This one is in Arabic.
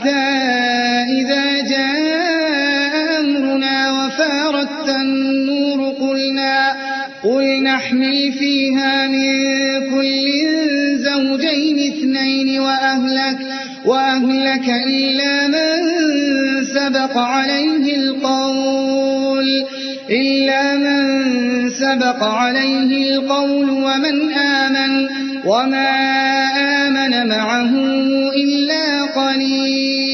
حتى إذا جاء أمرنا وفارت النور قل نحمل فيها من كل زوجين اثنين وأهلك إلا من سبق عليه القول وما آمن معه إلا قليل.